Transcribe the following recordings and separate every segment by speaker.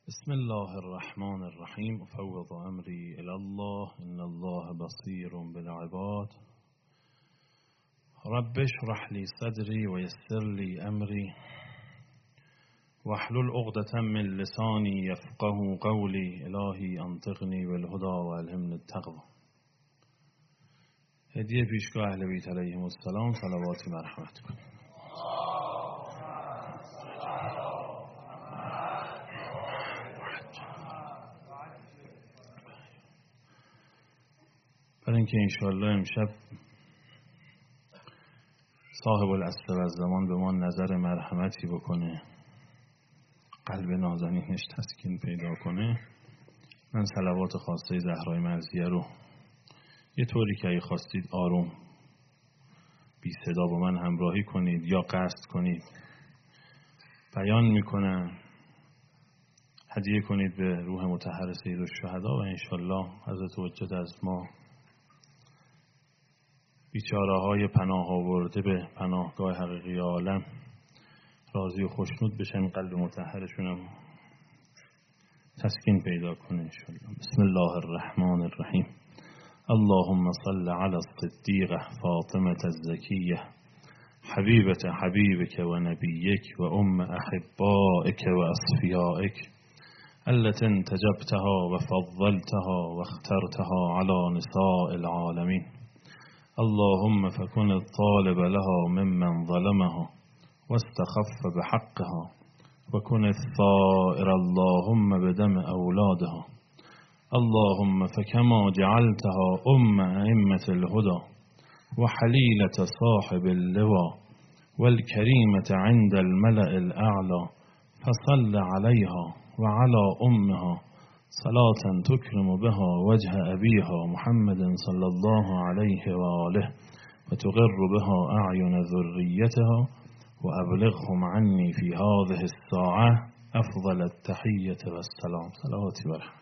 Speaker 1: بسم الله الرحمن الرحیم. افوض امری الی الله ان الله بصیر بالعباد. رب اشرح لی صدری و یسر لی امری واحلل عقدة من لسانی یفقهوا قولی. الهی انطقنی بالهدی و الهمنی التقوی. هدیه پیشگاه اهل بیت علیهم السلام، صلواتی مرحمت کنید. برای اینکه انشاءالله امشب صاحب العصر و الزمان به ما نظر مرحمتی بکنه، قلب نازنینش تسکین پیدا کنه، من صلوات خاصه زهرای مرضیه رو یه طوری که اگه خواستید آروم بی صدا با من همراهی کنید یا قصد کنید بیان میکنم، هدیه کنید به روح مطهر سید الشهدا و انشاءالله حضرت حجت از ما بیچاره های پناه آورده به پناهگاه حقیقی عالم راضی و خوشنود بشن، قلب مطهرشون تسکین پیدا کنه انشاءالله. بسم الله الرحمن الرحیم. اللهم صل علی الصدیقه فاطمه الزکیه حبیبت حبیبک و نبیک و ام احبائک و اصفیائک التي انتجبتها و فضلتها و اخترتها على نساء العالمین. اللهم فكن الطالب لها ممن ظلمها واستخف بحقها وكن الثائر اللهم بدم أولادها. اللهم فكما جعلتها أئمة الهدى وحليلة صاحب اللواء والكريمة عند الملأ الأعلى فصل عليها وعلى أمها صلاة تكرم بها وجه أبيها محمد صلى الله عليه وآله وتغر بها أعين ذريتها وأبلغهم عني في هذه الساعة أفضل التحية والسلام. صلوات و رحمت.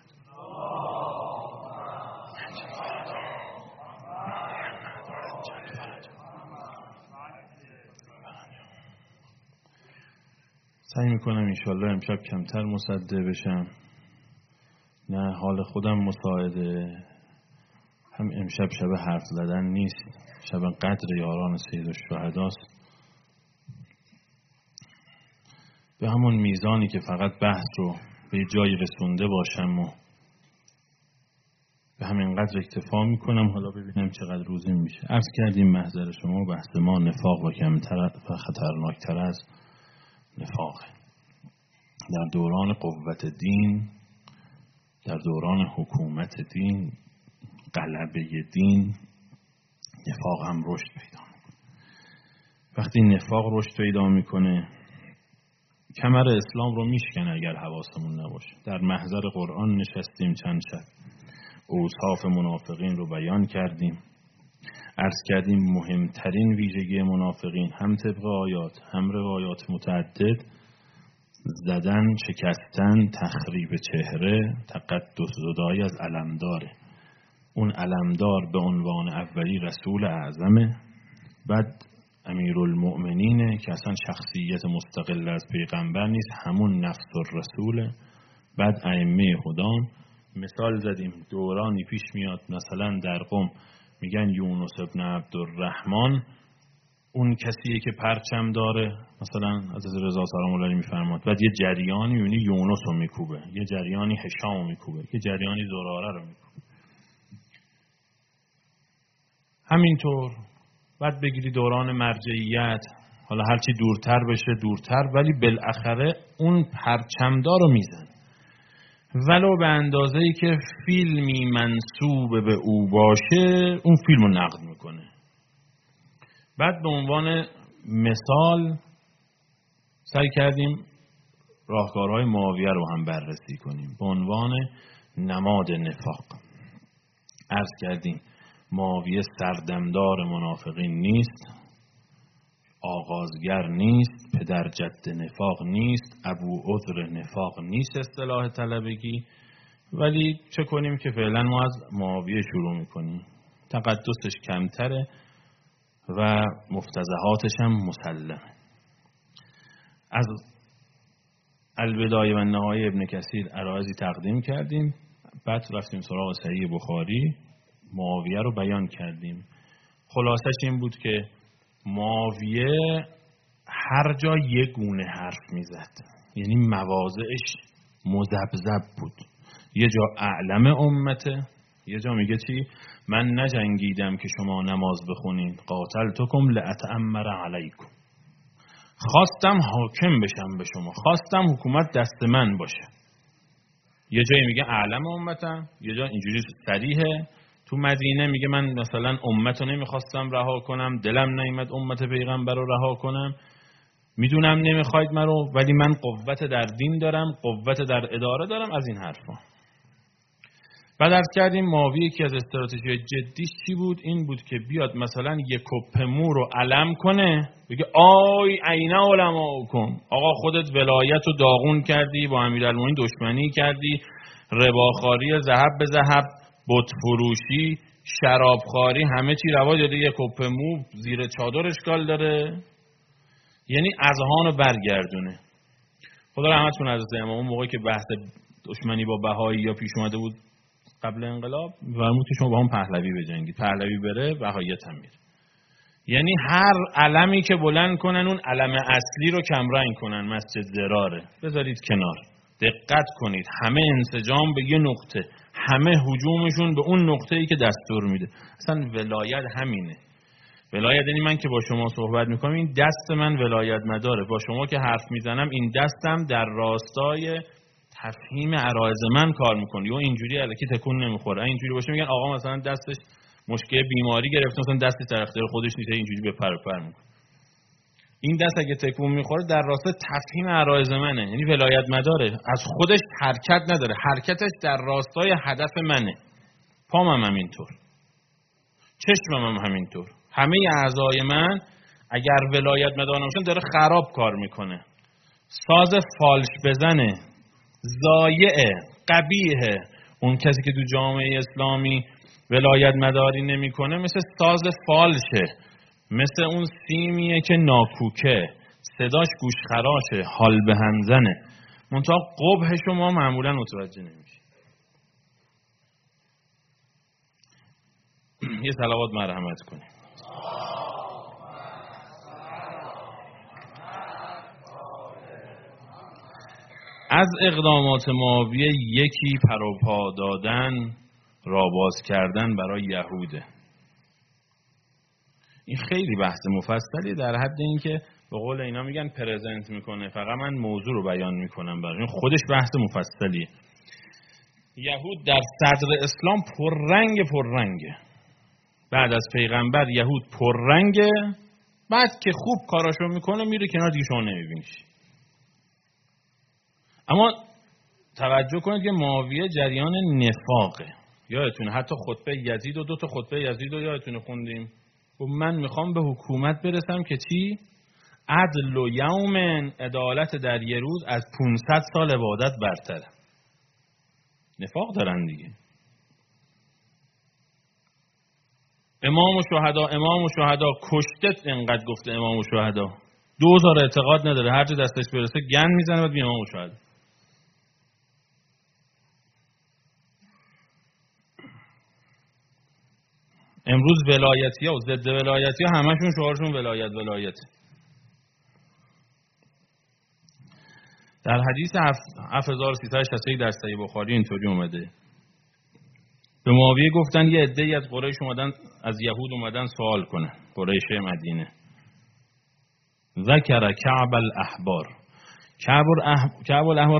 Speaker 1: سعی میکنم انشاءالله امشب کمتر مصدع بشم، نه حال خودم مساعده، هم امشب شب حرف زدن نیست، شب قدر یاران سید الشهداست. به همون میزانی که فقط بحث رو به جایی رسونده باشم و به همین قدر اکتفا میکنم، حالا ببینم چقدر روزیم میشه. عرض کردیم محضر شما بحث ما نفاق و کمتر و خطرناکتر از نفاق. در دوران قوت دین، در دوران حکومت دین، غلبه دین، نفاق هم رشد پیدا میکنه. وقتی نفاق رشد پیدا میکنه کمر اسلام رو میشکنه اگر حواسمون نباشه. در محضر قرآن نشستیم چند شب، اوصاف منافقین رو بیان کردیم، عرض کردیم مهمترین ویژگی منافقین هم طبق آیات هم روایات متعدد زدن، شکستن، تخریب چهره، تقدس زدایی از علمداره. اون علمدار به عنوان اولی رسول اعظمه، بعد امیرالمؤمنینه که اصلا شخصیت مستقل از پیغمبر نیست، همون نفس الرسوله، بعد ائمه هدان. مثال زدیم دورانی پیش میاد مثلا در قم میگن یونس ابن عبدالرحمن اون کسیه که پرچم داره، مثلا حضرت رضا سلام الله علیه میفرماد، بعد یه جریانی یعنی یونس رو میکوبه، یه جریانی هشام رو میکوبه، یه جریانی زراره رو میکوبه. همینطور بعد بگیری دوران مرجعیت، حالا هرچی دورتر بشه دورتر، ولی بالاخره اون پرچمدار رو میزن، ولو به اندازه‌ای که فیلمی منسوب به او باشه اون فیلم رو نقد میکنه. بعد به عنوان مثال سعی کردیم راهکارهای معاویه رو هم بررسی کنیم به عنوان نماد نفاق. عرض کردیم معاویه سردمدار منافقین نیست، آغازگر نیست، پدر جد نفاق نیست، ابو عذر نفاق نیست اصطلاح طلبگی، ولی چه کنیم که فعلا ما از معاویه شروع میکنیم. تقدسش کمتره و مفتضحاتش هم مسلمه. از البدایه و النهایه ابن کثیر عرایضی تقدیم کردیم، بعد رفتیم سراغ صحیح بخاری، معاویه رو بیان کردیم. خلاصش این بود که معاویه هر جا یک گونه حرف میزد، یعنی مواضعش مذبذب بود. یه جا اعلم امته، یه جا میگه چی؟ من نجنگیدم که شما نماز بخونین، قاتلتکم لأتأمر علیکم. خواستم حاکم بشم به شما، خواستم حکومت دست من باشه. یه جایی میگه اعلم امتم، یه جا اینجوری صریحه. تو مدینه میگه من مثلا امت رو نمیخواستم رها کنم، دلم نیامد امت پیغمبر رو رها کنم، میدونم نمیخواید من رو، ولی من قوت در دین دارم، قوت در اداره دارم، از این حرفا. بعد عرض کردیم معاویه یکی از استراتژی جدیش چی بود؟ این بود که بیاد مثلا یک کپ مو رو علم کنه، بگه آی عین علماءکم، آقا خودت ولایت رو داغون کردی، با امیرالمومنین دشمنی کردی، رباخواری، ذهب به ذهب، بت فروشی، شرابخواری، همه چی روا داده، یک کپ مو زیر چادر اشکال داره. یعنی اذهان رو برگردونه. خدا رحمت کنه حضرت امام، اون موقعی که بحث دشمنی با بهایی یا پیش اومده بود قبل انقلاب، فرمود که شما با هم پهلوی بجنگید، پهلوی بره بهاییت هم میره. یعنی هر علمی که بلند کنن اون علم اصلی رو کمرنگ کنن. مسجد ضراره بذارید کنار، دقت کنید، همه انسجام به یه نقطه، همه هجومشون به اون نقطه‌ای که دستور میده. اصلا ولایت همینه. ولایت یعنی من که با شما صحبت میکنم این دست من ولایت مداره، با شما که حرف میزنم این دستم در راستای تفهیم عرایض من کار میکنه. یا اینجوری الکی تکون نمیخوره. اینجوری باشه میگن آقا مثلا دستش مشکل بیماری گرفته، مثلا دستی در اختیار خودش نیست، اینجوری بپر پر میکنه. این دست اگه تکون میخوره در راستای تفهیم عرایض منه، یعنی ولایت مداره، از خودش حرکت نداره، حرکتش در راستای هدف منه. پامم همینطور، چشمم هم همینطور، همه اعضای من اگر ولایت مدار نباشن داره خراب کار میکنه. ساز فالش بزنه، ضایعه، قبیحه. اون کسی که تو جامعه اسلامی ولایت مداری نمیکنه مثل ساز فالشه، مثل اون سیمیه که ناکوکه، صداش گوشخراشه، حال به هم زنه، منتها قبح شما معمولا متوجه نمیشه. یه صلوات مرحمت کنیم. از اقدامات معاویه یکی پروپا دادن، راباز کردن برای یهوده. این خیلی بحث مفصلی در حد این که به قول اینا میگن پرزنت میکنه، فقط من موضوع رو بیان میکنم برای خودش بحث مفصلیه. یهود در صدر اسلام پررنگه. بعد از پیغمبر یهود پررنگه، بعد که خوب کاراشو میکنه میره کنار دیگه شما نمیبینیش. اما توجه کنید که معاویه جریان نفاقه. یادتونه حتی خطبه یزید و 2 تا خطبه یزید رو یادتونه خوندیم. گفت من میخوام به حکومت برسم که چی؟ عدل و یوم، عدالت در یه روز از 500 سال عبادت برتره. نفاق دارن دیگه. امام و شهدا کشته، انقدر گفته امام و شهدا 2000 اعتقاد نداره، هر جا دستش برسه گند میزنه بعد امام و شهدا. امروز ولایتی ها و ضد ولایتی ها همشون شعارشون ولایت. در حدیث 7361 در صحیح بخاری اینطوری اومده. به معاویه گفتن یه عده‌ای از قریش اومدن، از یهود اومدن سوال کنن، قریش مدینه. ذکر کعب الاحبار. کعب الاحبار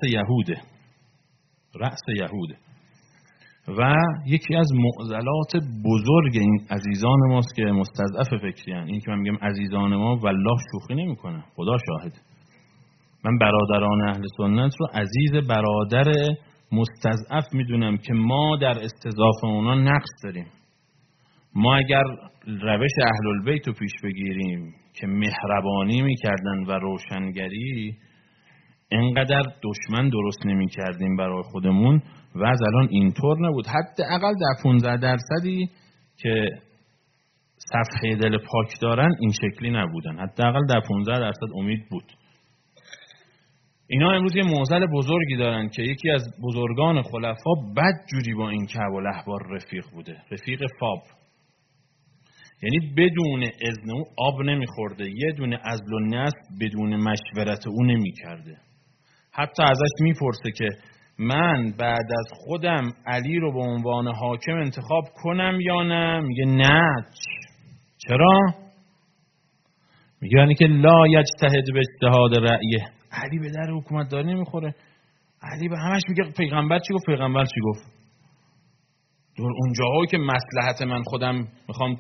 Speaker 1: رأس یهوده و یکی از معضلات بزرگ این عزیزان ماست که مستضعف فکری هستند. این که من میگم عزیزان ما والله شوخی نمیکنه، خدا شاهد. من برادران اهل سنت رو عزیز برادر مستضعف میدونم که ما در استضعاف اونا نقش داریم. ما اگر روش اهل البیت رو پیش بگیریم که مهربانی میکردن و روشنگری، انقدر دشمن درست نمیکردیم برای خودمون و از الان اینطور نبود. حداقل در 15% که صفحه دل پاک دارن این شکلی نبودن. حداقل در 15% امید بود. اینا امروز یه معضل بزرگی دارن که یکی از بزرگان خلفا بدجوری با این کعب الاحبار رفیق بوده، رفیق فاب، یعنی بدون اذن او آب نمیخورده، یه دونه عزل و نصب بدون مشورت او نمیکرده. حتی ازش میپرسه که من بعد از خودم علی رو به عنوان حاکم انتخاب کنم یا نه؟ میگه نه. چرا؟ میگه یعنی که لا یجتهد به اجتهاد رأیه. علی به در حکومت داری نمیخوره. علی به همش میگه پیغمبر چی گفت، پیغمبر چی گفت. دور اونجاهایی که مصلحت من خودم میخوام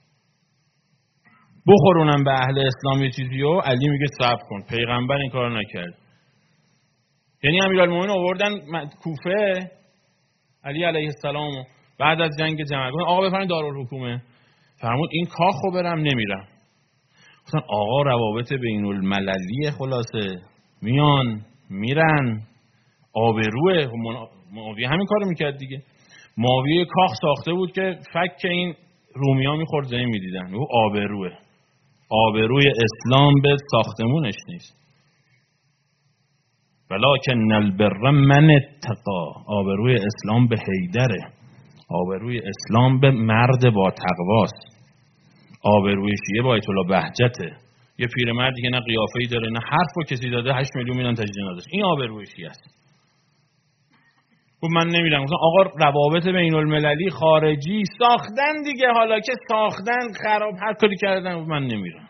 Speaker 1: بخورونم به اهل اسلام یه چیزیو، علی میگه صبر کن، پیغمبر این کارو نکرد. یعنی امیرالمومنین آوردن کوفه علی علیه السلام بعد از جنگ جمل، گفتن آقا بفرمایید دارالحکومه. فرمود این کاخو برم نمیرم. گفتن آقا روابط بین المللی خلاصه میان میرن، آبروه. معاویه همین کارو میکرد دیگه. معاویه کاخ ساخته بود که فک این رومیا میخورد زمین میدیدن. او آبروه، آبروی اسلام به ساختمونش نیست. ولکن البر من اتقا، آبروی اسلام به حیدره، آبروی اسلام به مرد با تقواست، آبروی شیعه با ایت الله بهجته. یه پیرمردی که نه قیافه‌ای داره نه حرفو کسی داده 8 میلیون میدن تجدید جنازش، این آبروی شیعه است. گفت من نمیرم. گفتم آقا روابط بین المللی خارجی ساختن دیگه، حالا که ساختن خراب هر کاری کردن، من نمیرم.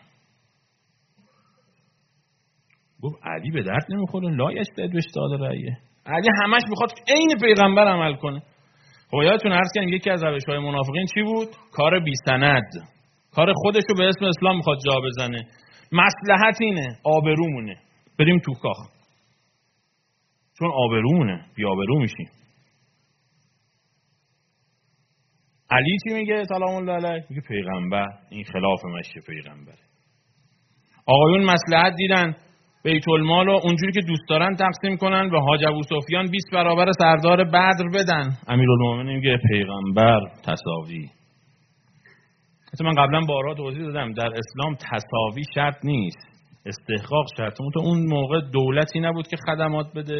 Speaker 1: گفت علی به درد نمیخوره، لا یجتهد به اجتهاد رأیه. علی همش میخواد عین پیغمبر عمل کنه. خب یادتون عرض کردم یکی از روش‌های منافقین چی بود؟ کار بی سند، کار خودشو به اسم اسلام میخواد جا بزنه. مصلحت اینه آبرومونه، بریم تو کاخ، چون آبرومونه، بی آبرو میشیم. علی چی میگه سلام الله علیه؟ میگه پیغمبر، این خلاف مشی پیغمبره. آقایون مصلحت دیدن بیت المال رو اونجوری که دوست دارن تقسیم کنن و حاج ابوسفیان 20 برابر سردار بدر بدن. امیرالمومنین میگه پیغمبر تساوی. حتی من قبلا بارها توضیح دادم در اسلام تساوی شرط نیست، استحقاق شرط. اون موقع دولتی نبود که خدمات بده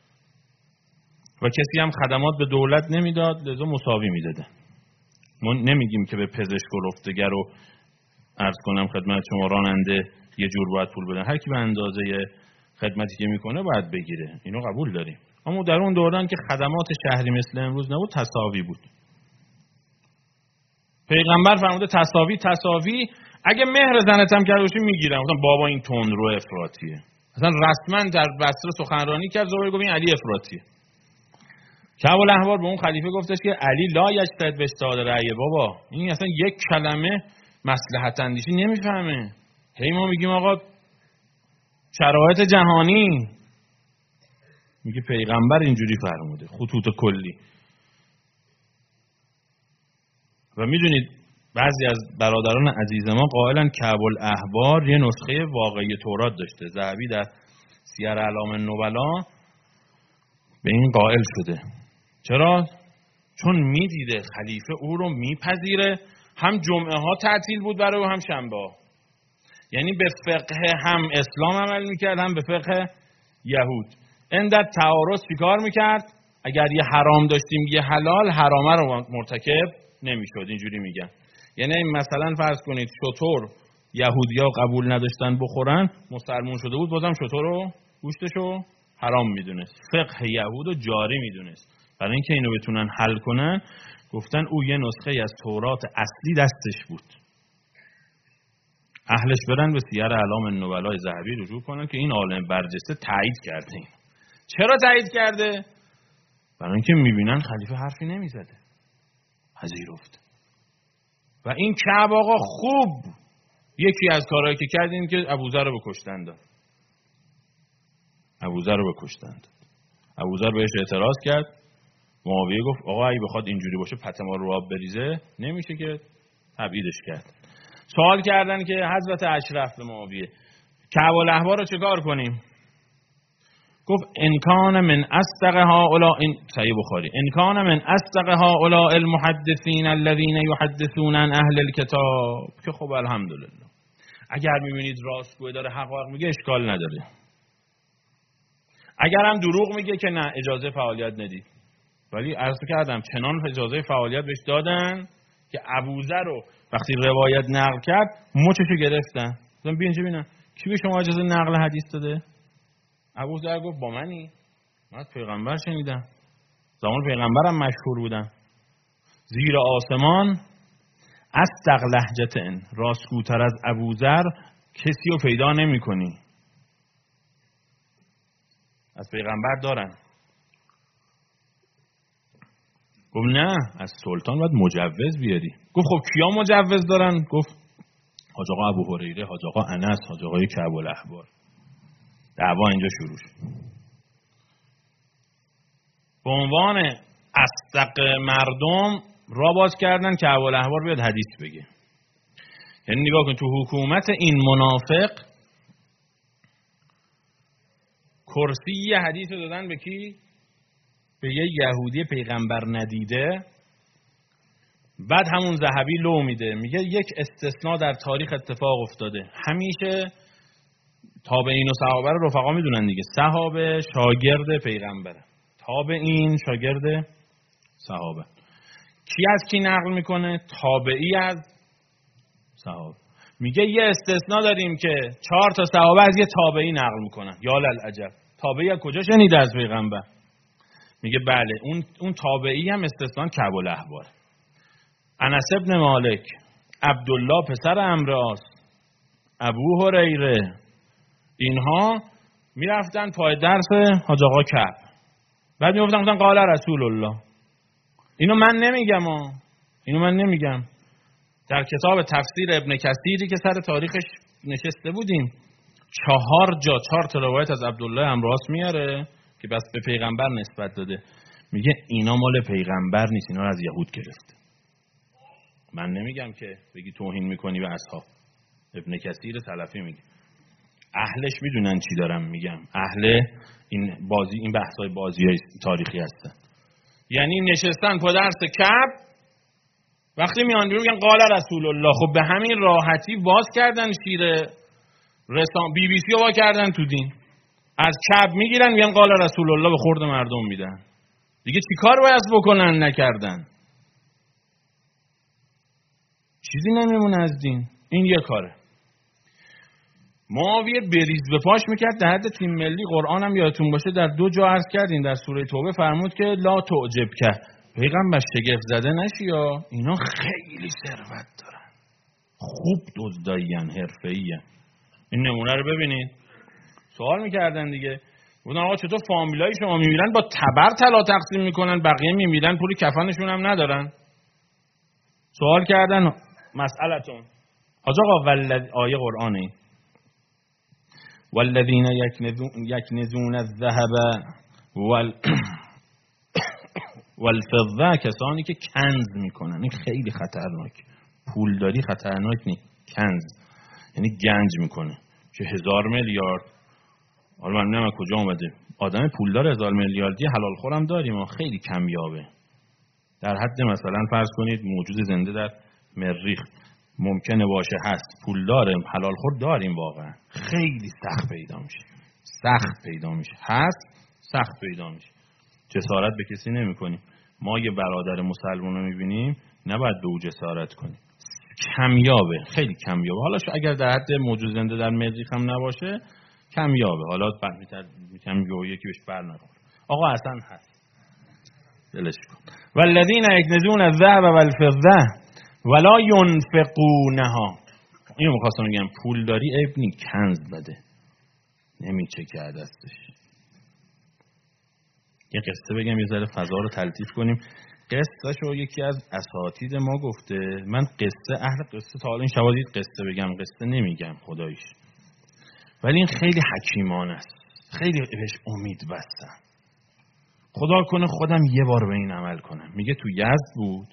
Speaker 1: و کسی هم خدمات به دولت نمیداد، لذا مساوی میداده. ما نمیگیم که به پزشک و رفتگر رو عرض کنم خدمت شما راننده یه جور باید پول بدن، هر کی به اندازه خدمتی که میکنه باید بگیره، اینو قبول داریم. اما در اون دوران که خدمات شهری مثل امروز نبود تساوی بود. پیغمبر فرموده تساوی، اگه مهر زنت هم کرده باشی میگیرم. مثلا بابا این تندرو افراطیه، مثلا رسما در بصره سخنرانی کرد، زوری گفت این علی افراطیه. کعب الاحبار به اون خلیفه گفتش که علی لا یجتهد به اجتهاد رأی. بابا این اصلا یک کلمه مصلحت اندیشی نمیفهمه. هی ما میگیم آقا شرایط جهانی، میگه پیغمبر اینجوری فرموده، خطوط کلی. و میدونید بعضی از برادران عزیز ما قائلن کعب الاحبار یه نسخه واقعی تورات داشته. ذهبی در سیر اعلام النبلا به این قائل شده. چرا؟ چون میدیده خلیفه او رو میپذیره، هم جمعه ها تعطیل بود برای او هم شنبه ها. یعنی به فقه هم اسلام عمل میکرد هم به فقه یهود. این در تعارض چیکار میکرد؟ اگر یه حرام داشتیم یه حلال، حرامه رو مرتکب نمیشد. اینجوری میگن. یعنی مثلا فرض کنید شتر یهودیا قبول نداشتن بخورن، مسلمون شده بود بازم شتر رو گوشتشو حرام میدونست، فقه یهود رو جاری میدونست. برای اینکه اینو بتونن حل کنن گفتن او یه نسخه از تورات اصلی دستش بود، اهلش برن به سیر اعلام النبلا ذهبی رجوع کنن که این عالم برجسته تایید کرده. این چرا تایید کرده؟ برای اینکه میبینن خلیفه حرفی نمیزده، پذیرفت. و این کعب آقا خوب یکی از کارهایی که کرد این که ابوذر رو بکشتن داد. ابوذر رو بکشتن داد. ابوذر بهش اعتراض کرد. معاویه گفت آقا اگه بخواد اینجوری باشه پته ما رو آب بریزه نمیشه، که تبعیدش کرد. سوال کردن که حضرت اشرف به معاویه کعب الاحبار رو چیکار کنیم؟ گفت ان کان من اصدق هؤلاء، این صحیح بخاری، ان کان من اصدق هؤلاء المحدثین الذين يحدثون عن اهل الكتاب، که خب الحمدلله اگر میبینید راستگوی داره حق میگه اشکال نداره. اگر هم دروغ میگه که نه اجازه فعالیت ندید، ولی عرض کردم چنان اجازه فعالیت بهش دادن که ابوذر رو وقتی روایت نقل کرد مچشو گرفتن. گفتم بیا اینجا ببینم کی به شما اجازه نقل حدیث داده؟ ابوذر گفت با منی، من از پیغمبر شنیدم، زمان پیغمبرم مشهور بودم. زیر آسمان اصدق لهجتن، راستگوتر از ابوذر کسی رو پیدا نمی کنی. از پیغمبر دارن. گفت نه از سلطان باید مجوز بیاری. گفت خب کیا مجوز دارن؟ گفت حاج آقا ابو هریره، حاج آقا انس، حاج آقای کعب الاحبار. دعوا اینجا شروع شد. به عنوان اصدق مردم را باز کردن که کعب الاحبار بیاد حدیث بگه. یعنی نگاه کن تو حکومت این منافق کرسی یه حدیث رو دادن به کی؟ به یه یهودی پیغمبر ندیده. بعد همون ذهبی لو میده، میگه یک استثناء در تاریخ اتفاق افتاده. همیشه تابعین و صحابه رو رفقا میدونن دیگه. صحابه شاگرد پیغمبره، تابعین شاگرد صحابه. کی از کی نقل میکنه؟ تابعی از صحابه. میگه یه استثناء داریم که 4 تا صحابه از یه تابعی نقل میکنن. یا للعجب، تابعی از کجا شنیده از پیغمبر؟ میگه بله اون تابعی هم استثناء کعب الاحبار. انس ابن مالک، عبدالله پسر عمرو، ابو هریره، اینها میرفتن پای درس حاج آقا کعب. بعد میگفتن قال رسول الله. اینو من نمیگم. در کتاب تفسیر ابن کثیری که سر تاریخش نشسته بودیم 4 تا روایت از عبدالله عمرو میاره که بس به پیغمبر نسبت داده. میگه اینا مال پیغمبر نیست، اینا رو از یهود گرفته. من نمیگم که بگی توهین میکنی به اصحاب. ابن کثیر سلفی میگه اهلش میدونن چی دارم میگم. اهل این بحثای بازیای تاریخی هستن. یعنی نشستن پا درس کعب، وقتی میان بیرون میگن قال رسول الله. خب به همین راحتی باز کردن شیر بی بی سی رو وا کردن تو دین. از کعب میگیرن میگن قال رسول الله، به خورد مردم میدن. دیگه چی کار باید بکنن؟ نکردن. چیزی نمیمونه از دین. این یه کاره. معاویه بریز به پاش میکرد در حد تیم ملی. قرآن هم یادتون باشه در 2 جا عرض کردین. در سوره توبه فرمود که لا تعجب که پیغمبر شگفت زده نشی، یا اینا خیلی ثروت دارن، خوب دزدایین، حرفه‌این. این نمونه رو ببینید. سوال میکردن دیگه، گفتن آقا چطور فامیلای شما میمیرن با تبر طلا تقسیم میکنن، بقیه میمیرن پول کفنشون هم ندارن؟ سوال کردن مسئلتون. حاج آقا آیه قرآنی والذین یکنزون الذهب والفضه، کسانی که کنز میکنن. این خیلی خطرناک. پولداری خطرناک نیست، کنز یعنی گنج میکنه که 1000 میلیارد. حالا من نمیدونم کجا اومده آدم پولدار 1000 میلیاردی حلال خورم داریم و خیلی کمیابه. در حد مثلا فرض کنید موجود زنده در مریخ ممکنه باشه، هست، پولدار حلال خور داریم، واقعا خیلی سخت پیدا میشه، هست، سخت پیدا میشه. جسارت به کسی نمی‌کنیم. ما یه برادر مسلمان رو می‌بینیم نباید به او جسارت کنیم. کمیابه، خیلی کمیابه. حالا اگر در حد موجود زنده در مریخ هم نباشه کمیابه. حالا میگم یکی بهش بر نخوره. آقا اصلا هست، دلش کن. والذین یکنزون الذهب والفضه ولا ينفقونها. اینو می‌خواستم بگم، پولداری عیب نی، کنز بده، نمیچکه دستش. یه قصه بگم یه ذره فضا رو تلطیف کنیم. قصه‌شو یکی از اساتید ما گفته. من اهل قصه تا حالا این شواهد قصه بگم، قصه نمیگم خداییش، ولی این خیلی حکیمانه است. خیلی بهش امید بستم. خدا کنه خودم یه بار به این عمل کنم. میگه تو یزد بود،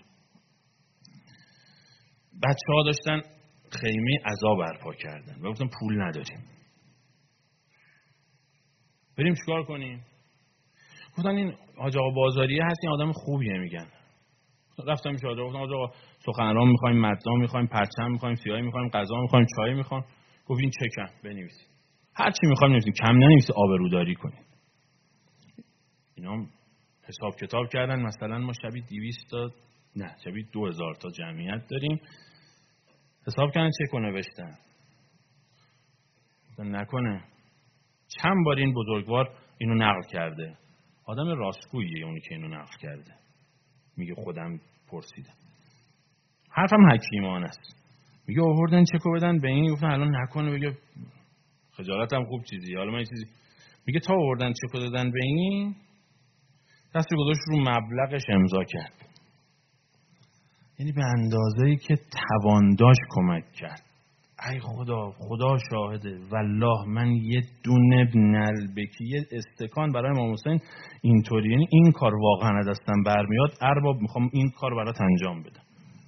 Speaker 1: بچه‌ها داشتن خیمه عزا برپا کردن و گفتن پول نداریم، بریم چیکار کنیم؟ گفتن این حاج آقا بازاریه هست، این آدم خوبیه. میگن رفتم پیش حاج آقا، گفتم حاج آقا سخنران می‌خوایم، مدام می‌خوایم، پرچم می‌خوایم، سیاهی می‌خوایم، غذا می‌خوایم، چای می‌خوایم. گفت این چکم بنویسید، هر چی می‌خوایم بنویسید، کم ننویسید، آبروداری کنید. اینا حساب کتاب کردن مثلا ما شبیه 200 تا نه شبیه 2000 تا جمعیت داریم، حساب کردن چک و نوشتن نکنه چند بار این بزرگوار اینو نقل کرده. آدم راستگوییه اونی که اینو نقل کرده، میگه خودم پرسیدم، حرفم حکیمانه است. میگه آوردن چکو بدن به این، گفتن الان نکنه بگه خجالتم خوب چیزی، حالا من چیزی. میگه تا آوردن چکو دادن به این، دستی گذاشت رو مبلغش امضا کرد، یعنی به اندازه‌ای که توان داشت کمک کرد. ای خدا شاهده والله من یه دونه نلبکی یه استکان برای امام حسین اینطوری، یعنی این کار واقعا دستم برمیاد ارباب میخوام این کار برات انجام بدم،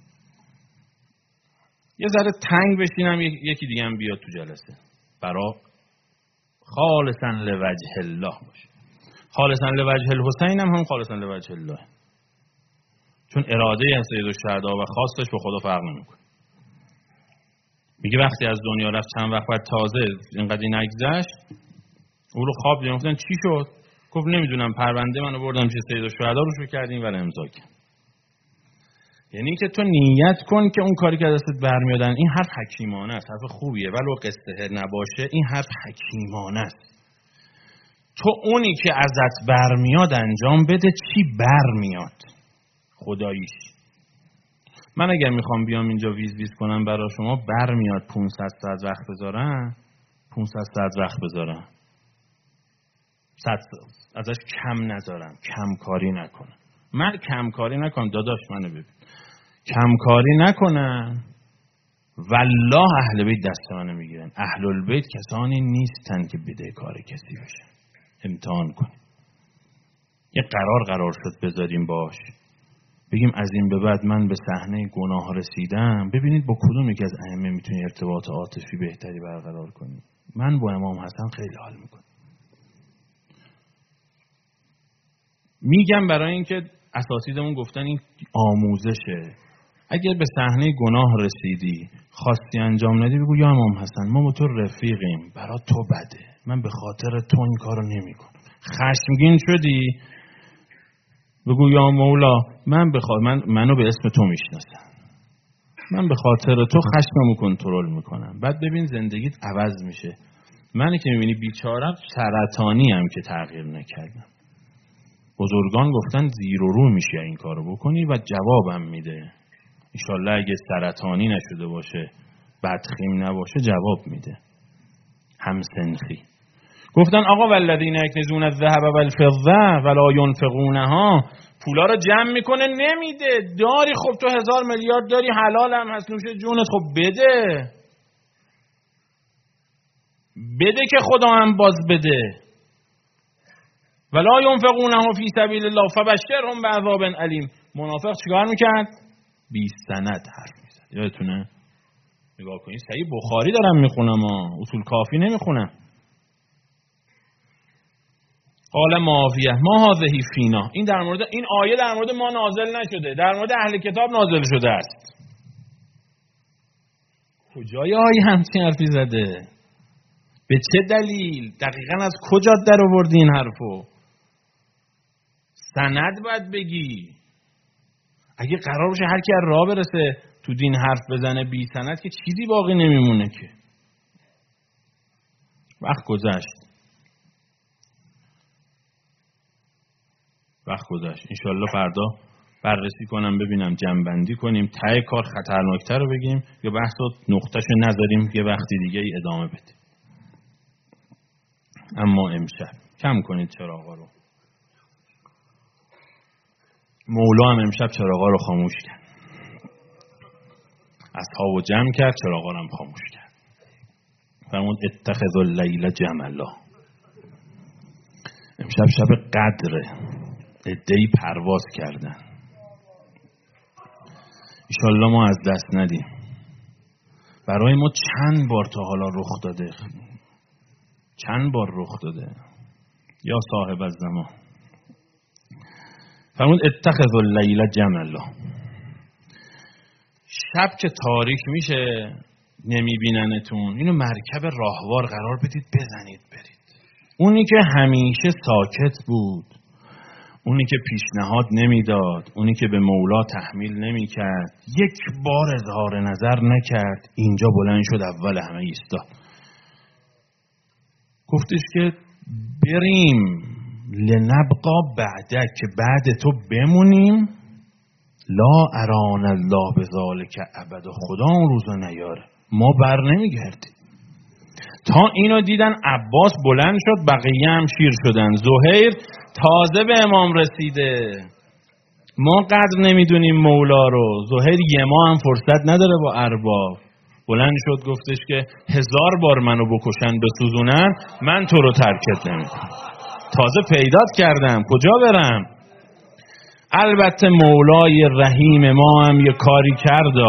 Speaker 1: یه ذره تنگ بشینم یکی دیگه هم بیاد تو جلسه برا خالصا لوجه الله باشه. خالصا لوجه الحسین هم خالصا لوجه الله، چون اراده از سید الشهدا و خواستش به خدا فرق نمیکنه. میگه وقتی از دنیا رفت چند وقت بعد تازه اینقدر نگذشت او رو خواب دیدن، گفتن چی شد؟ گفت نمیدونم پرونده منو بردم چه سید الشهدا روشو کردیم و امضا کرد. یعنی که تو نیت کن که اون کاری که دستت برمیادن، این حرف حکیمانه است، حرف خوبیه ولو قصه نباشه، این حرف حکیمانه است. تو اونی که ازت برمیاد انجام بده، چی برمیاد خداییش. من اگر میخوام بیام اینجا ویز کنم برای شما، برمیاد 500 ساعت وقت بذارم، 500 ساعت وقت بذارم، 100 ازش کم نذارم، کم کاری نکنم. من کم کاری نکنم داداش، منو ببین، کم کاری نکنم والله اهل بیت دست منو میگیرن. اهل البیت کسانی نیستن که بدهکار کسی بشن. امتحان کنیم، یه قرار شد بذاریم باش، بگیم از این به بعد من به صحنه گناه رسیدم، ببینید با کدوم یکی از ائمه میتونی ارتباط عاطفی بهتری برقرار کنی. من با امام حسن خیلی حال میکنم. میگم برای اینکه اساتیدمون گفتن این آموزشه. اگر به صحنه گناه رسیدی خواستی انجام ندی، بگو یا امام حسن ما با تو رفیقیم، برای تو بده، من به خاطر تو این کارو نمیکنم. خشمگین شدی بگو یا مولا منو به اسم تو میشناسم، من به خاطر تو خشممو کنترل میکنم. بعد ببین زندگیت عوض میشه. منی که میبینی بیچارم سرطانی هم که تغییر نکردم. بزرگان گفتن زیر و رو میشه این کارو بکنی و جوابم میده. انشالله اگه سرطانی نشده باشه، بدخیم نباشه، جواب میده. همسنخی گفتن آقا والذین یکنزون الذهب والفضه ولا ينفقونها، پولا رو جمع میکنه نمیده. داری خب تو 1000 میلیارد داری، حلال هم هست، نوش جونت، خب بده که خدا هم باز بده. ولا ينفقونها فی سبیل الله فبشرهم بعذاب علیم. منافق چیکار میکرد؟ بی سند حرف میزد. یادتونه؟ نگاه کنید، صحیح بخاری دارم میخونم، اصول کافی نمیخونم. قال معاویه ما هذه فینا، این در مورد این آیه در مورد ما نازل نشده، در مورد اهل کتاب نازل شده است. کجای آیه همچین حرفی زده؟ به چه دلیل؟ دقیقاً از کجا در آوردی این حرفو؟ سند باید بگی. اگه قرار باشه هر کی از راه برسه تو دین حرف بزنه بی سند که چیزی باقی نمیمونه که. وقت گذشت. انشالله فردا بررسی کنم ببینم جمع‌بندی کنیم، ته کار خطرناکتر رو بگیم یا بحث رو نقطه‌شو نذاریم یه وقتی دیگه ای ادامه بدیم. اما امشب کم کنید چراغا رو. مولا هم امشب چراغا رو خاموش کرد، اصحابو جمع کرد، چراغا رو هم خاموش کرد. فرمود اتخذوا اللیل جملا. امشب شب قدره، عده‌ای پرواز کردن. انشالله ما از دست ندیم. برای ما چند بار تا حالا رخ داده یا صاحب الزمان. فرمود اتخذوا اللیل جملا. شب که تاریک میشه نمیبیننتون، اینو مرکب راهوار قرار بدید، بزنید برید. اونی که همیشه ساکت بود، اونی که پیشنهاد نمیداد، اونی که به مولا تحمیل نمیکرد، یک بار اظهار نظر نکرد. اینجا بلند شد اول همه ایستاد، گفتش که بریم لنبقا بعدک، که بعد تو بمونیم. لا اران الله بذالک ابدا، خدا اون روزا نیاره، ما بر نمیگردیم. تا اینو دیدن عباس بلند شد، بقیه هم شیر شدن. زهیر تازه به امام رسیده، ما قدر نمیدونیم مولا رو. زهیر یه ما هم فرصت نداره با ارباب. بلند شد گفتش که 1000 بار منو بکشن بسوزونن، من تو رو ترکت نمیکنم. تازه پیدات کردم، کجا برم؟ البته مولای رحیم ما هم یه کاری کرد.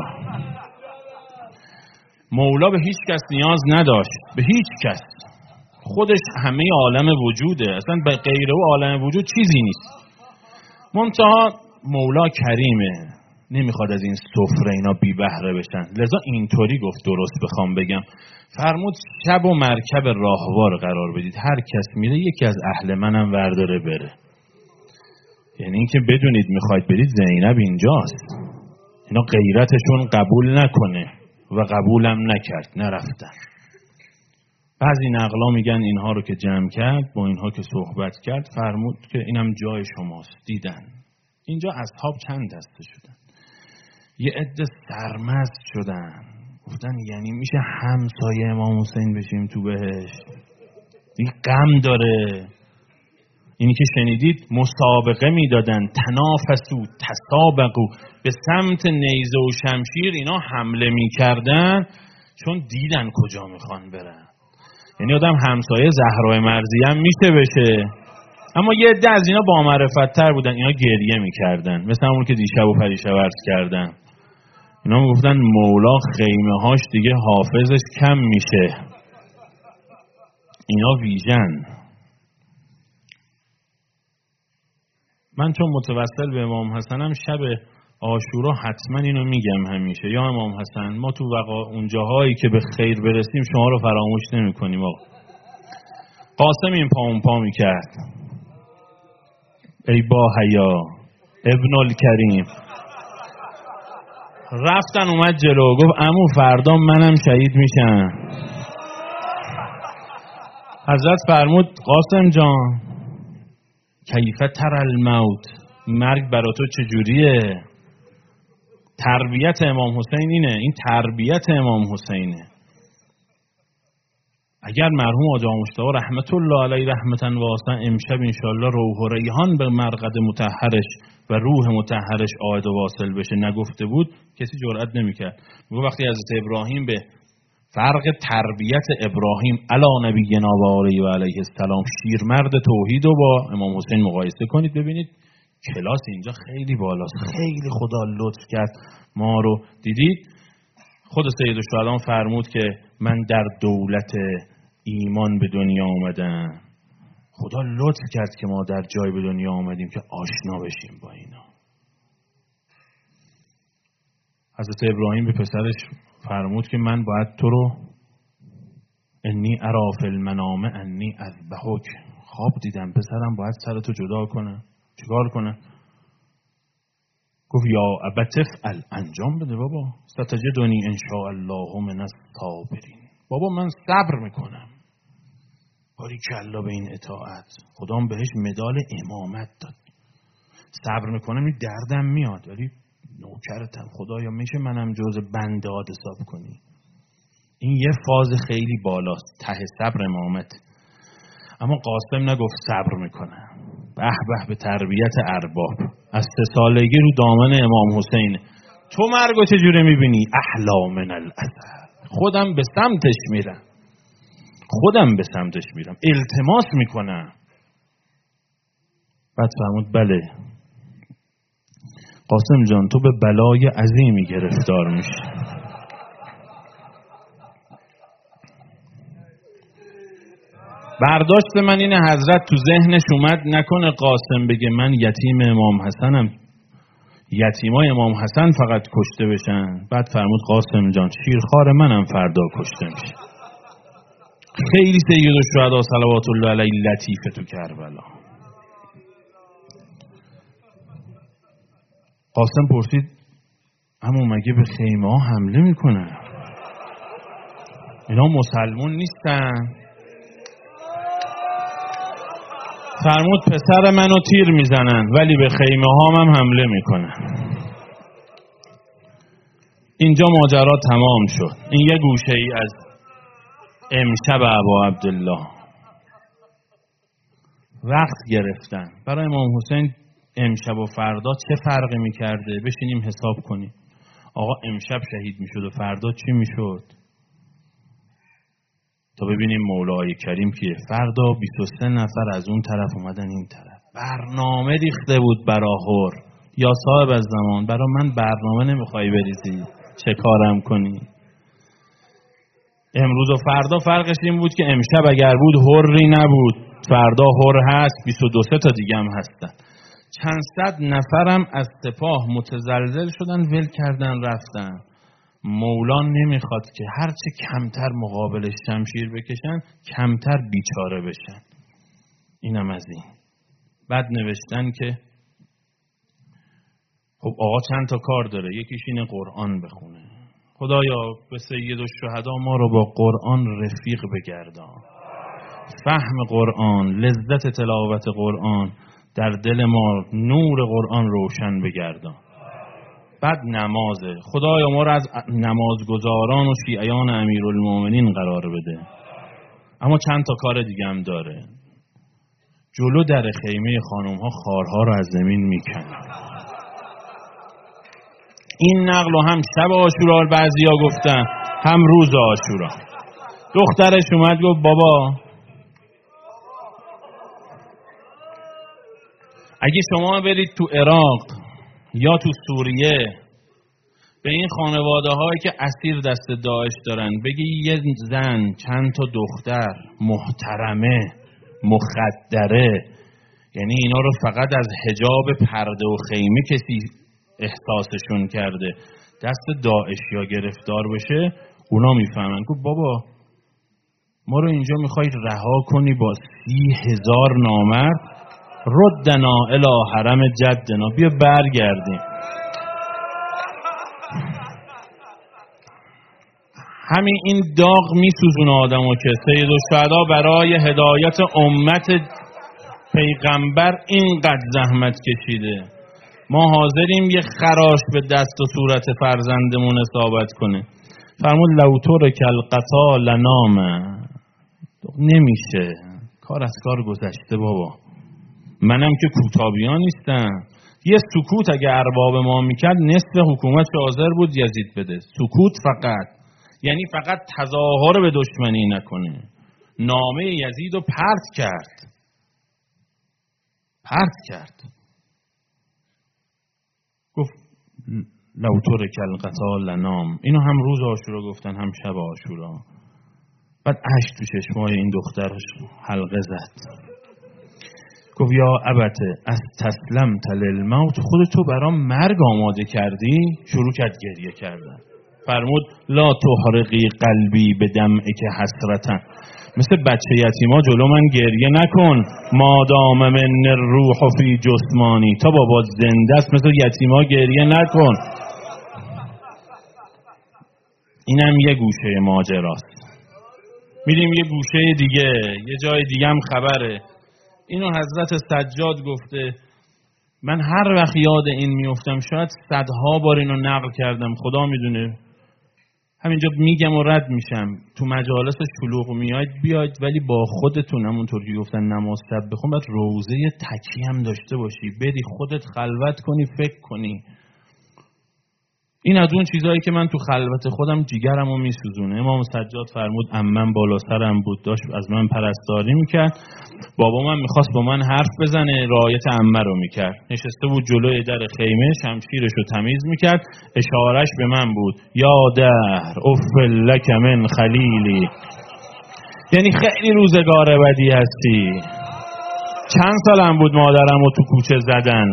Speaker 1: مولا به هیچ کس نیاز نداشت، به هیچ کس. خودش همه عالم وجوده، اصلا به غیر او عالم وجود چیزی نیست. منتها مولا کریمه، نمیخواد از این سفره اینا بی بهره بشن. لذا اینطوری گفت، درست بخوام بگم، فرمود شب و مرکب راهوار قرار بدید، هر کس میره یکی از اهل منم ورداره بره. یعنی اینکه بدونید میخواید برید زینب اینجاست. اینا غیرتشون قبول نکنه و قبولم نکرد، نرفتن. بعضی نقلا میگن اینها رو که جمع کرد، با اینها که صحبت کرد، فرمود که اینم جای شماست. دیدن اینجا اصحاب چند دسته شدن. یه عده سرمست شدن، گفتن یعنی میشه همسایه امام حسین بشیم تو بهشت؟ این غم داره. اینی که شنیدید مسابقه میدادن، تنافسو تسابقو، به سمت نیزه و شمشیر اینا حمله میکردن، چون دیدن کجا میخوان برن. یعنی آدم همسایه زهرای مرضیه هم میشه بشه. اما یه عده از اینا با معرفت تر بودن، اینا گریه میکردن، مثل همون که دیشب و پریشب عرض کردن. اینا میگفتن مولا خیمه هاش دیگه حافظش کم میشه. اینا ویژن. من چون متوسل به امام حسنم، شب عاشورا حتما اینو میگم همیشه، یا امام حسن ما تو اون جاهایی که به خیر برسیم شما رو فراموش نمی کنیم. آقا قاسم این پا اون پا میکرد، ای با حیا ابن الکریم. رفتن اومد جلو، گفت عمو فردا منم شهید میشم. حضرت فرمود قاسم جان کیف تر الموت، مرگ برا تو چجوریه؟ تربیت امام حسین اینه، این تربیت امام حسینه. اگر مرحوم آقا مجتبی رحمت الله علیه رحمتاً واسعه امشب انشالله روح و ریحان به مرقد مطهرش و روح مطهرش عائد و واصل بشه نگفته بود، کسی جرئت نمیکرد. میگه وقتی حضرت ابراهیم به فرق تربیت ابراهیم علی نبینا و علیه السلام شیرمرد توحید رو با امام حسین مقایسه کنید، ببینید کلاس اینجا خیلی بالاست. خیلی خدا لطف کرد ما رو. دیدید خود سید الشهدا فرمود که من در دولت ایمان به دنیا آمدم. خدا لطف کرد که ما در جای به دنیا آمدیم که آشنا بشیم با اینا. حضرت ابراهیم به پسرش فرمود که من باید تو رو انی ارا فی المنام انی اذبحک، خواب دیدم پسرم باید سرتو جدا کنه. چیکار کنه؟ گفت یا ابت افعل، انجام بده بابا، ستجدنی ان شاء الله من الصابرین. بابا من صبر میکنم. باریکالله به این اطاعت، خدام بهش مدال امامت داد. صبر میکنم، این دردم میاد ولی نوکرتم خدایا، میشه منم جز بندات حساب کنی. این یه فاز خیلی بالاست، ته صبر امامت. اما قاسم نگفت صبر میکنم. به به به تربیت ارباب. از 3 سالگی رو دامن امام حسین. تو مرگو چجوره میبینی؟ احلا من الاثر. خودم به سمتش میرم، التماس میکنم. بعد فرمود بله قاسم جان تو به بلای عظیمی گرفتار میشی. برداشت من اینه حضرت تو ذهنش اومد نکنه قاسم بگه من یتیم امام حسنم، یتیمای امام حسن فقط کشته بشن. بعد فرمود قاسم جان شیرخوار منم فردا کشته میشه. خیلی سید الشهدا صلوات الله علیه لطیفه تو کربلا. قاسم پرسید اما مگه به خیمه ها حمله میکنن؟ اینا مسلمون نیستن؟ فرمود پسر منو تیر میزنن ولی به خیمه ها هم حمله میکنن. اینجا ماجرا تمام شد. این یه گوشه ای از امشب ابا عبدالله. وقت گرفتن برای امام حسین. امشب و فردا چه فرقی میکرده؟ بشینیم حساب کنیم. آقا امشب شهید میشد و فردا چی میشد؟ تا ببینیم مولای کریم که فردا 23 نفر از اون طرف اومدن این طرف. برنامه ریخته بود برا هور. یا صاحب از زمان برا من برنامه نمیخوای بریزی؟ چه کارم کنی؟ امروز و فردا فرقش این بود که امشب اگر بود هوری نبود، فردا هور هست، 22 تا دیگه هم هستن. چند صد نفرم از سپاه متزلزل شدن، ول کردن رفتن. مولا نمیخواد که هرچه کمتر مقابلش شمشیر بکشن کمتر بیچاره بشن. اینم از این. بعد نوشتن که خب آقا چند تا کار داره، یکیش اینه قرآن بخونه. خدایا به سید الشهدا ما رو با قرآن رفیق بگردان. فهم قرآن، لذت تلاوت قرآن در دل ما نور قرآن روشن بگردان. بعد نمازه. خدایا ما رو از نمازگزاران و شیعیان امیرالمومنین قرار بده. اما چند تا کار دیگه هم داره. جلو در خیمه خانم ها خارها رو از زمین میکنه. این نقل هم شب عاشورا بعضیا گفتن، هم روز عاشورا. دخترش اومد گفت بابا اگه شما برید تو عراق یا تو سوریه به این خانواده هایی که اسیر دست داعش دارن بگی یه زن چند تا دختر محترمه مخدره، یعنی اینا رو فقط از حجاب پرده و خیمه کسی احساسشون کرده، دست داعش یا گرفتار بشه اونا میفهمن. گفت بابا ما رو اینجا میخوای رها کنی با 30,000 نامرد؟ ردنا الی حرم جدنا، بیا برگردیم. همین این داغ میسوزونه آدمو که سید الشهدا برای هدایت امت پیغمبر اینقدر زحمت کشیده. ما حاضریم یه خراش به دست و صورت فرزندمون اصابت کنه. فرمود لو ترک القطا لنام. نمیشه، کار از کار گذشته بابا. منم که کوتابیان نیستم. یه سکوت اگه ارباب ما میکرد نصف حکومت حاضر بود یزید بده. سکوت فقط، یعنی فقط تظاهر به دشمنی نکنه. نامه یزید رو پرت کرد. گفت لو ترک القطا لنام. اینو هم روز عاشورا گفتن هم شب عاشورا. بعد اشک تو چشمای این دخترش حلقه زد. گفت یا ابته از تسلمت للموت، خودتو برام مرگ آماده کردی؟ شروع کرد گریه کردن. فرمود لا تحرقی قلبی به دمعک حسرتن. مثل بچه یتیما جلو من گریه نکن. مادام من الروح فی جسمانی، تا بابا زنده است مثل یتیما گریه نکن. اینم یه گوشه ماجراست. میریم یه گوشه دیگه، یه جای دیگه هم خبره. اینو حضرت سجاد گفته. من هر وقت یاد این میافتم، شاید صدها بار اینو نقل کردم، خدا میدونه. همینجا میگم و رد میشم. تو مجالس شلوغ میاید بیاید، ولی با خودتون همونطور که گفتن نماز شب بخون، باید روزه تکی هم داشته باشی، بری خودت خلوت کنی، فکر کنی. این از اون چیزایی که من تو خلوت خودم جیگرمو میسوزونه. امام سجاد فرمود عمم بالا سرم بود، داشت از من پرستاری میکرد. بابا من میخواست با من حرف بزنه، رعایت عمه رو میکرد. نشسته بود جلوی در خیمه، شمشیرش رو تمیز میکرد، اشارش به من بود یا دهر اف لک من خلیلی. یعنی خیلی روزگار بدی هستی. چند سالم بود مادرم رو تو کوچه زدن،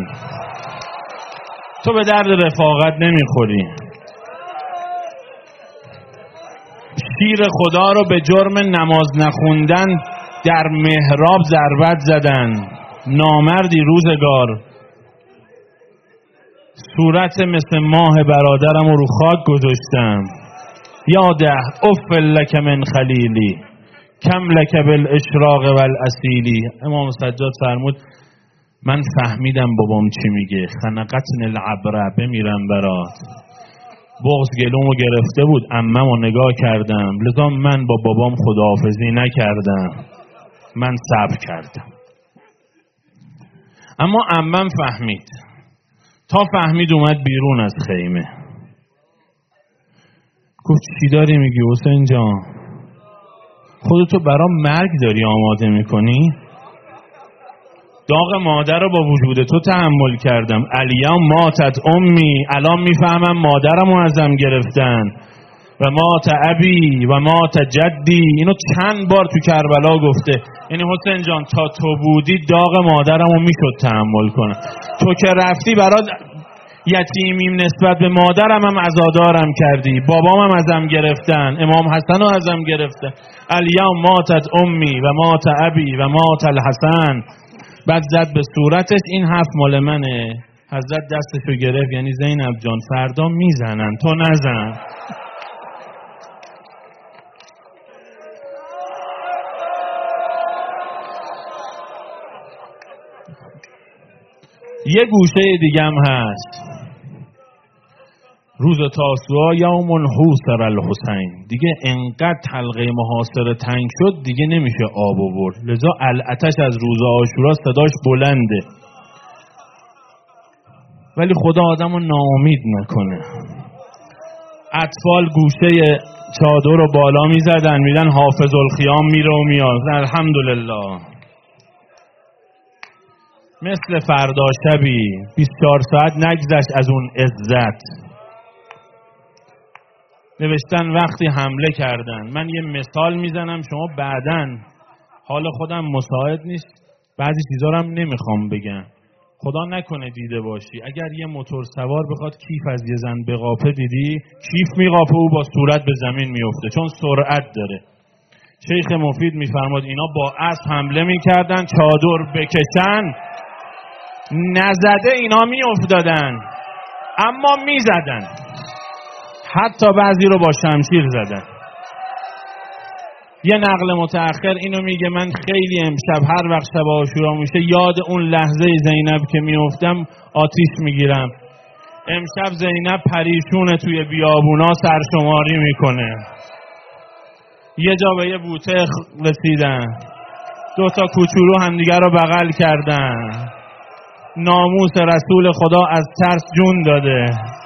Speaker 1: تو به درد رفاقت نمیخوری. شیر خدا رو به جرم نماز نخوندن در محراب ضربت زدن. نامردی روزگار. صورت مثل ماه برادرم رو خاک گذاشتم. یاده اف لک من خلیلی کم لک بالاشراق والاسیلی. امام سجاد فرمود من فهمیدم بابام چی میگه، خنقتن العبره، بمیرم برات. بغض گلومو گرفته بود، عممو نگاه کردم، لذا من با بابام خداحافظی نکردم، من صبر کردم. اما عمم فهمید، تا فهمید اومد بیرون از خیمه، گفت چی داری میگی حسین جان؟ خودتو برا مرگ داری آماده میکنی؟ داغ مادر رو با وجود تو تحمل کردم. الیوم ماتت امی، الان میفهمم مادرمو ازم گرفتن. و مات ابی و مات جدی، اینو چند بار تو کربلا گفته. یعنی حسین جان تا تو بودی داغ مادرمو میشد تحمل کنم، تو که رفتی برات یتیمیم نسبت به مادرم هم عزادارم کردی، بابامم ازم گرفتن، امام حسن رو ازم گرفتن. الیوم ماتت امی و مات ابی و مات الحسن. بعد زد به صورتش، این حرف مال منه. حضرت دستشو گرفت، یعنی زینب جان فردا میزنن، تو نزن. یه گوشه دیگم هست، روز تاسوعا یوم حوصر الحسین، دیگه انقدر حلقه محاصره تنگ شد دیگه نمیشه آب آورد، لذا الاتش از روز عاشورا صداش بلنده. ولی خدا آدمو ناامید نکنه. اطفال گوشه چادر رو بالا میزدن، میدن حافظ الخیام میره و میاد، الحمدلله. مثل فردا شبی 24 ساعت نگذشت از اون عزت. نوشتن وقتی حمله کردن، من یه مثال میزنم شما بعدن، حال خودم مساعد نیست، بعضی چیزا رو هم نمیخوام بگم، خدا نکنه دیده باشی. اگر یه موتور سوار بخواد کیف از یه زن بقاپه، دیدی کیف میقاپه، او با صورت به زمین میفته چون سرعت داره. شیخ مفید میفرماد اینا با اسب حمله میکردن، چادر بکشن نزده اینا میافتادن، اما میزدن، حتی بعضی رو با شمشیر زدن. یه نقل متأخر اینو میگه، من خیلی امشب هر وقت شب عاشورا میشه یاد اون لحظه زینب که میافتم آتیش میگیرم. امشب زینب پریشونه توی بیابونا سرشماری میکنه. یه جا به یه بوته رسیدن، 2 تا کوچولو همدیگه رو بغل کردن، ناموس رسول خدا از ترس جون داده.